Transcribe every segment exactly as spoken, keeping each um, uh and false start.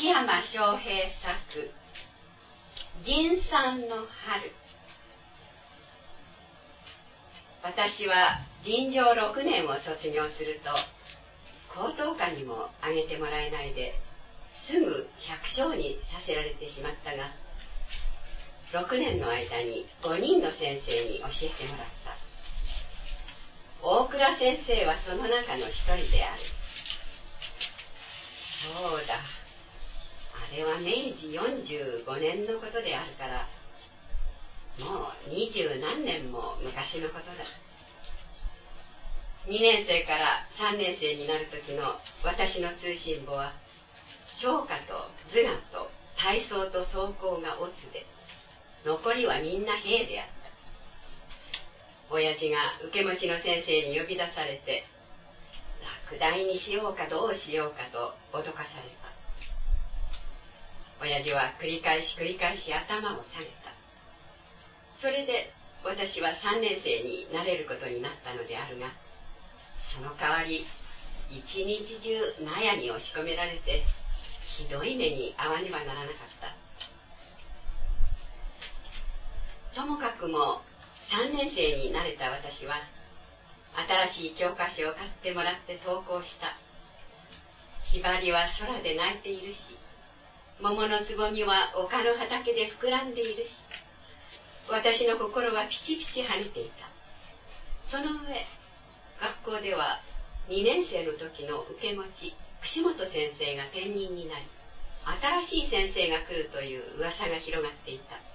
秋山翔平作「仁さんの春」。私は尋常ろくねんを卒業すると高等科にも上げてもらえないですぐ百姓にさせられてしまったが、ろくねんの間にごにんの先生に教えてもらった。大倉先生はその中の一人である。そうだ、あれはめいじよんじゅうごねんのことであるから、もう二十何年も昔のことだ。にねん生からさんねん生になる時の私の通信簿は、唱歌と図画と体操と走行がオツで、残りはみんな兵であった。親父が受け持ちの先生に呼び出されて、落第にしようかどうしようかと脅かされた。親父は繰り返し繰り返し頭を下げた。それで私はさんねん生になれることになったのであるが、その代わり一日中納屋に押し込められて、ひどい目に遭わねばならなかった。ともかくもさんねん生になれた私は、新しい教科書を買ってもらって登校した。ひばりは空で鳴いているし、桃のつぼみは丘の畑で膨らんでいるし、私の心はピチピチ跳ねていた。その上、学校ではにねん生の時の受け持ち串本先生が転任になり、新しい先生が来るという噂が広がっていた。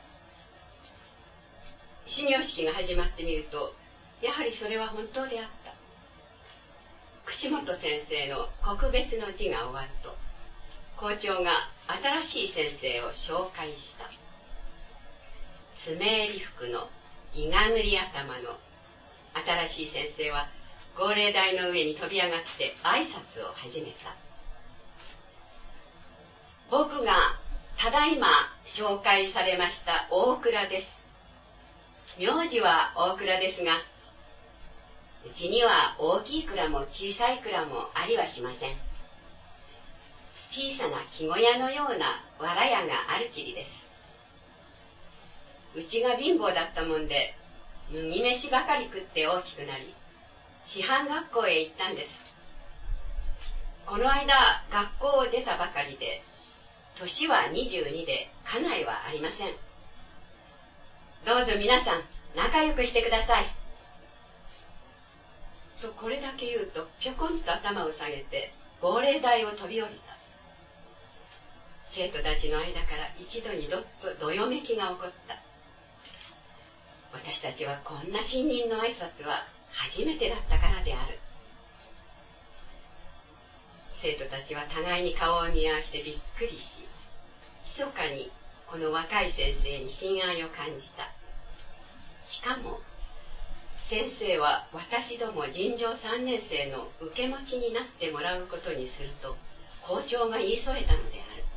始業式が始まってみると、やはりそれは本当であった。串本先生の告別の辞が終わると、校長が新しい先生を紹介した。爪襟服のいがぐり頭の新しい先生は、号令台の上に飛び上がって挨拶を始めた。僕がただいま紹介されました大倉です。名字は大倉ですが、うちには大きい蔵も小さい蔵もありはしません。小さな木小屋のような藁屋があるきりです。うちが貧乏だったもんで、麦飯ばかり食って大きくなり、師範学校へ行ったんです。この間学校を出たばかりで、年はにじゅうにで家内はありません。どうぞ皆さん仲良くしてください。とこれだけ言うと、ぴょこんと頭を下げて号令台を飛び降りた。生徒たちの間から一度にどっとどよめきが起こった。私たちはこんな新任の挨拶は初めてだったからである。生徒たちは互いに顔を見合わせてびっくりし、密かにこの若い先生に親愛を感じた。しかも先生は私ども尋常さんねん生の受け持ちになってもらうことにすると校長が言い添えたのである。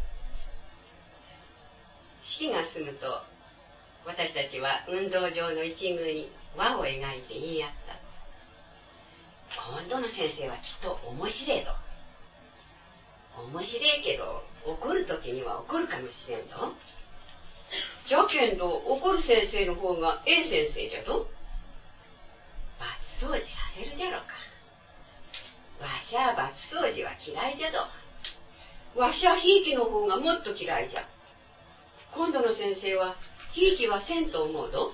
式が済むと、私たちは運動場の一隅に輪を描いて言い合った。今度の先生はきっと面白いと。面白いけど怒る時には怒るかもしれんと。じゃけんど怒る先生の方がええ先生じゃと。罰掃除させるじゃろか。わしゃ罰掃除は嫌いじゃど。わしゃひいきの方がもっと嫌いじゃ。今度の先生はひいきはせんと思うど。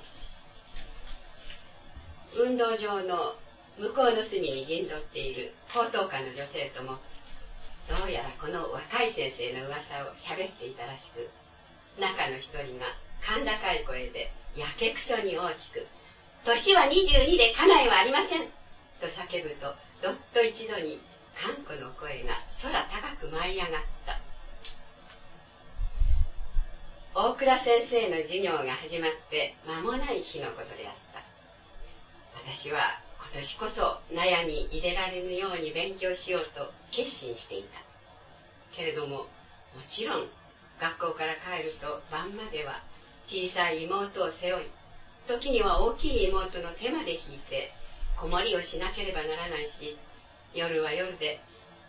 運動場の向こうの隅に陣取っている高等科の女性とも、どうやらこの若い先生の噂をしゃべっていたらしく、中の一人が甲高い声でやけくそに大きく、年はにじゅうにで家内はありませんと叫ぶと、どっと一度に頑固の声が空高く舞い上がった。大倉先生の授業が始まって間もない日のことであった。私は今年こそ納屋に入れられぬように勉強しようと決心していた。けれども、もちろん学校から帰ると晩までは小さい妹を背負い、時には大きい妹の手まで引いて子守りをしなければならないし、夜は夜で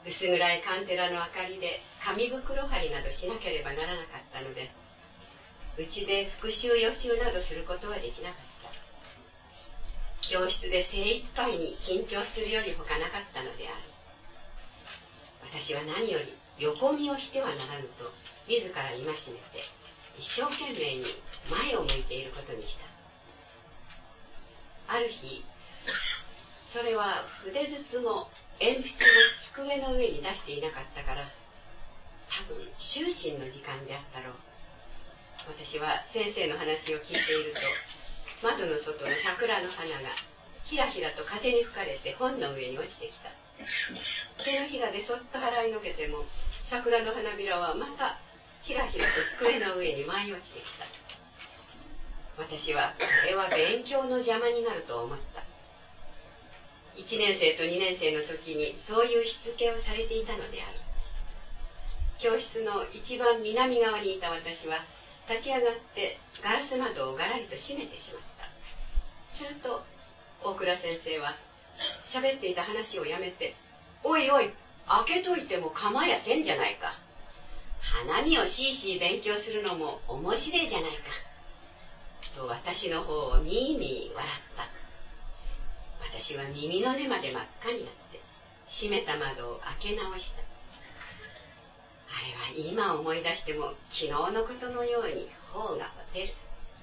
薄暗いカンテラの明かりで紙袋張りなどしなければならなかったので、うちで復習予習などすることはできなかった。教室で精一杯に緊張するよりほかなかったのである。私は何より横見をしてはならぬと自ら戒めて、一生懸命に前を向いていることにした。ある日、それは筆筒も鉛筆も机の上に出していなかったから、多分就寝の時間であったろう。私は先生の話を聞いていると、窓の外の桜の花がひらひらと風に吹かれて本の上に落ちてきた。手のひらでそっと払いのけても、桜の花びらはまたひらひらと机の上に舞い落ちてきた。私はこれは勉強の邪魔になると思った。いちねん生とにねん生の時にそういうしつけをされていたのである。教室の一番南側にいた私は立ち上がってガラス窓をガラリと閉めてしまった。すると大倉先生は喋っていた話をやめて、おいおい、開けといても構やせんじゃないか。花見をしいしい勉強するのも面白いじゃないか。と私の方をみーみー笑った。私は耳の根まで真っ赤になって閉めた窓を開け直した。あれは今思い出しても昨日のことのように頬がほてる。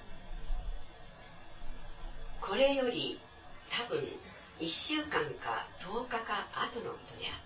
これより多分いっしゅうかんかとおかか後のことであった。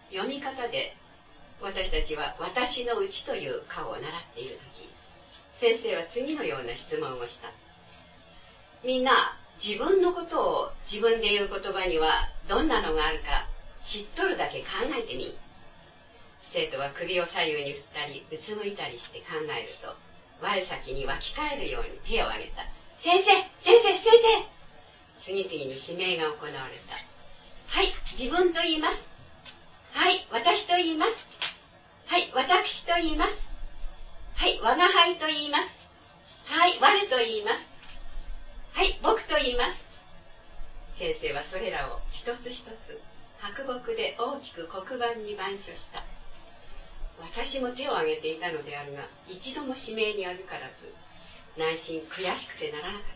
読み方で私たちは私のうちという課を習っているとき、先生は次のような質問をした。みんな自分のことを自分で言う言葉にはどんなのがあるか知っとるだけ考えてみ。生徒は首を左右に振ったりうつむいたりして考えると、我先に湧き返るように手を挙げた。先生先生先生。次々に指名が行われた。はい、自分と言います。はい、私と言います。はい、私と言います。はい、我が輩と言います。はい、我と言います。はい、僕と言います。先生はそれらを一つ一つ白木で大きく黒板に板書した。私も手を挙げていたのであるが、一度も指名に預からず、内心悔しくてならなかった。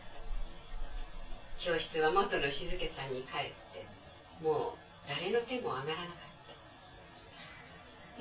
教室は元の静けさに帰って、もう誰の手も上がらなかった。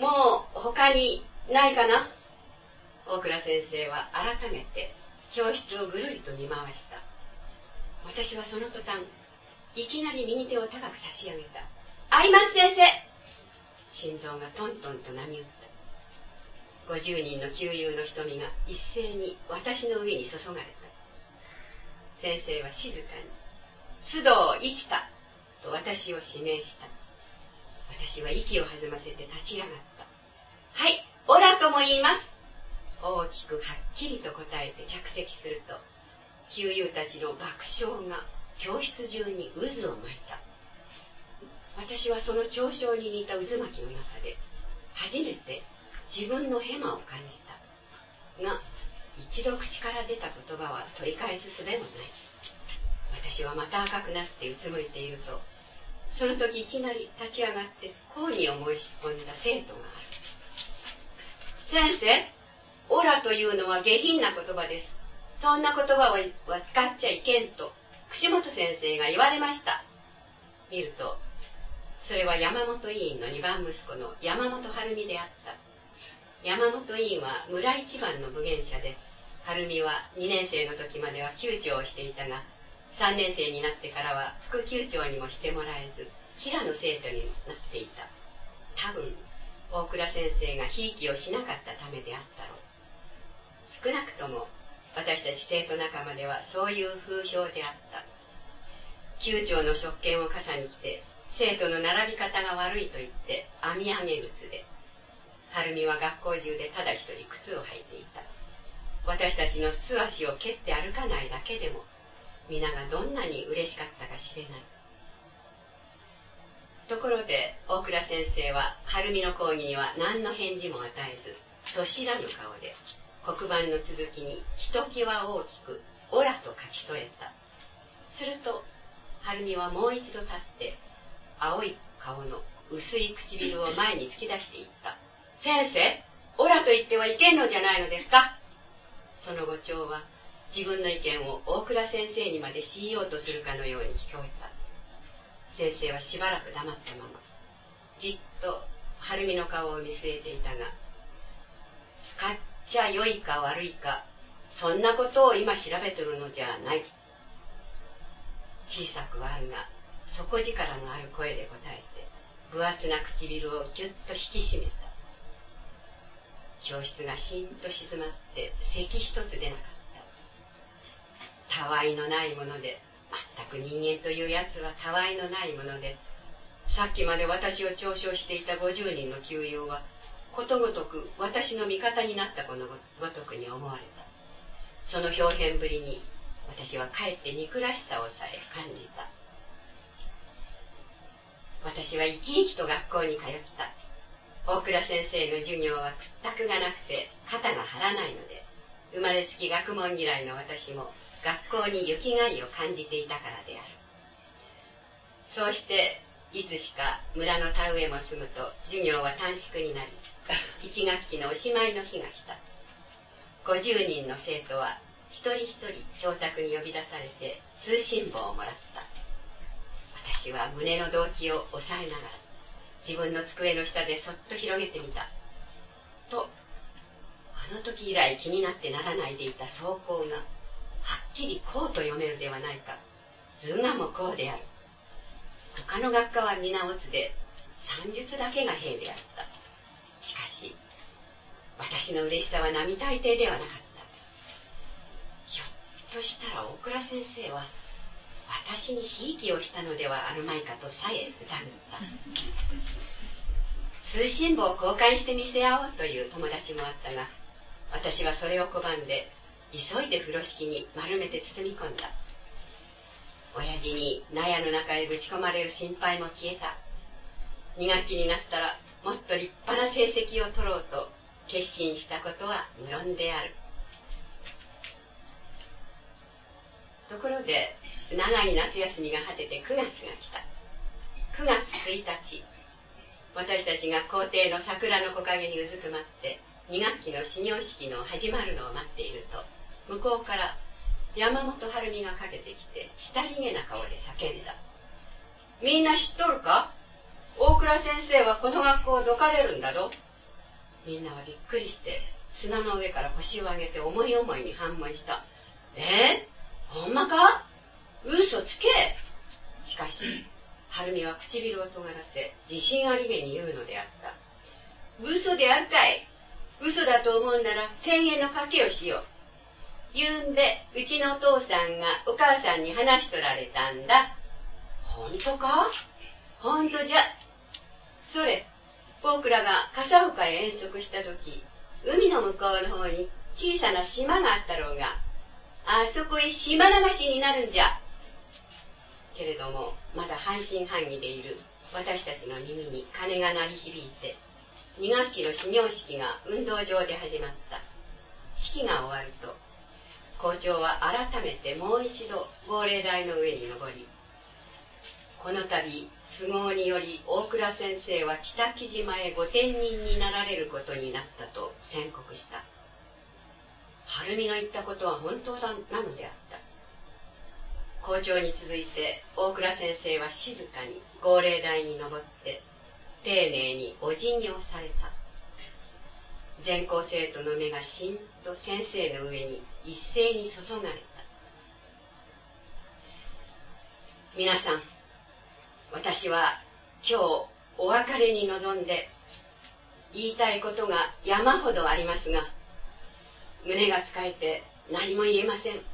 もう他にないかな。大倉先生は改めて教室をぐるりと見回した。私はその途端、いきなり右手を高く差し上げた。あります先生。心臓がトントンと波打った。ごじゅうにんの旧友の瞳が一斉に私の上に注がれた。先生は静かに、須藤一太と私を指名した。私は息を弾ませて立ち上がった。はい、オラとも言います。大きくはっきりと答えて着席すると、旧友たちの爆笑が教室中に渦を巻いた。私はその嘲笑に似た渦巻きの中で初めて自分のヘマを感じたが、一度口から出た言葉は取り返す術もない。私はまた赤くなってうつむいていると、その時いきなり立ち上がって講義を申し込んだ生徒がある。先生、オラというのは下品な言葉です。そんな言葉は使っちゃいけんと串本先生が言われました。見ると、それは山本委員のにばん息子の山本晴美であった。山本委員は村一番の武芸者で、晴美はにねん生の時までは級長をしていたが、さんねん生になってからは副級長にもしてもらえず、平野生徒になっていた。多分大倉先生がひいきをしなかったためであったろう。少なくとも私たち生徒仲間ではそういう風評であった。級長の職権を傘に来て、生徒の並び方が悪いと言って編み上げ靴で、晴美は学校中でただ一人靴を履いていた。私たちの素足を蹴って歩かないだけでも皆がどんなに嬉しかったか知れない。ところで大倉先生は晴美の講義には何の返事も与えず、そしらぬ顔で黒板の続きにひときわ大きくオラと書き添えた。すると晴美はもう一度立って青い顔の薄い唇を前に突き出していった。先生、オラと言ってはいけんのじゃないのですか。その語調は自分の意見を大倉先生にまで強いようとするかのように聞こえた。先生はしばらく黙ったままじっと晴美の顔を見据えていたが、使っちゃ良いか悪いか、そんなことを今調べてるのじゃない。小さくはあるが底力のある声で答えて、分厚な唇をぎゅっと引き締めた。教室がしんと静まって咳一つ出なかった。たわいのないもので、全く人間というやつはたわいのないもので、さっきまで私を嘲笑していたごじゅうにんの旧友はことごとく私の味方になったこのごとくに思われた。その表現ぶりに私はかえって憎らしさをさえ感じた。私は生き生きと学校に通った。大倉先生の授業は屈託がなくて肩が張らないので、生まれつき学問嫌いの私も学校に行きがいを感じていたからである。そうしていつしか村の田植えも済むと授業は短縮になり、一学期のおしまいの日が来た。ごじゅうにんの生徒は一人一人教卓に呼び出されて通信簿をもらった。私は胸の動悸を抑えながら自分の机の下でそっと広げてみた。と、あの時以来気になってならないでいた草稿がはっきりこうと読めるではないか。図画もこうである。他の学科は皆オツで算術だけが兵であった。しかし私の嬉しさは並大抵ではなかった。ひょっとしたら大倉先生は私にひいきをしたのではあるまいかとさえ疑った。通信簿を交換して見せ合おうという友達もあったが、私はそれを拒んで急いで風呂敷に丸めて包み込んだ。親父に納屋の中へぶち込まれる心配も消えた。に学期になったらもっと立派な成績を取ろうと決心したことは無論である。ところで長い夏休みが果ててくがつが来た。くがつついたち、私たちが校庭の桜の木陰にうずくまってに学期の始業式の始まるのを待っていると、向こうから山本晴美がかけてきてしたりげな顔で叫んだ。みんな知っとるか？大倉先生はこの学校をどかれるんだぞ。みんなはびっくりして砂の上から腰を上げて思い思いに反問した。えー、ほんまか？嘘つけ。しかし晴美は唇を尖らせ自信ありげに言うのであった。嘘であるかい。嘘だと思うなら千円の賭けをしよう。ゆんべうちのお父さんがお母さんに話しとられたんだ。本当か？本当じゃ。それ、僕らが笠岡へ遠足した時、海の向こうの方に小さな島があったろうが、あそこへ島流しになるんじゃ。けれどもまだ半信半疑でいる私たちの耳に鐘が鳴り響いて、に学期の始業式が運動場で始まった。式が終わると校長は改めてもう一度号令台の上に登り、この度都合により大倉先生は北木島へご転任になられることになったと宣告した。晴美の言ったことは本当なのであった。校長に続いて大倉先生は静かに号令台に登って丁寧にお辞儀をされた。全校生徒の目がしんと先生の上に一斉に注がれた。皆さん、私は今日お別れに臨んで言いたいことが山ほどありますが、胸がつかえて何も言えません。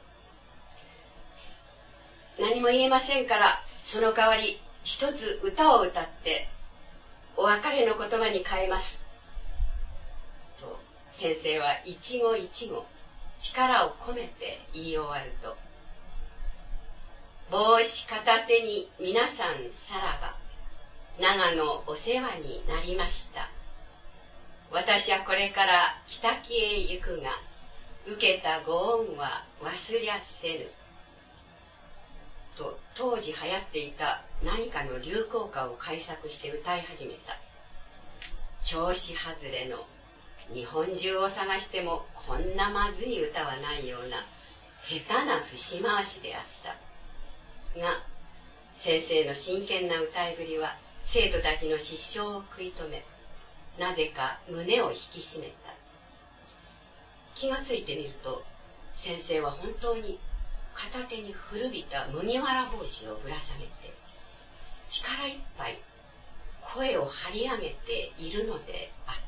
何も言えませんから、その代わり一つ歌を歌ってお別れの言葉に変えますと先生は一語一語力を込めて言い終わると、帽子片手に皆さんさらば、長野お世話になりました。私はこれから北木へ行くが、受けたご恩は忘りゃせぬ。と当時流行っていた何かの流行歌を改作して歌い始めた。調子外れの、日本中を探してもこんなまずい歌はないような下手な節回しであった。が、先生の真剣な歌いぶりは生徒たちの失笑を食い止め、なぜか胸を引き締めた。気がついてみると、先生は本当に片手に古びた麦わら帽子をぶら下げて、力いっぱい声を張り上げているのであった。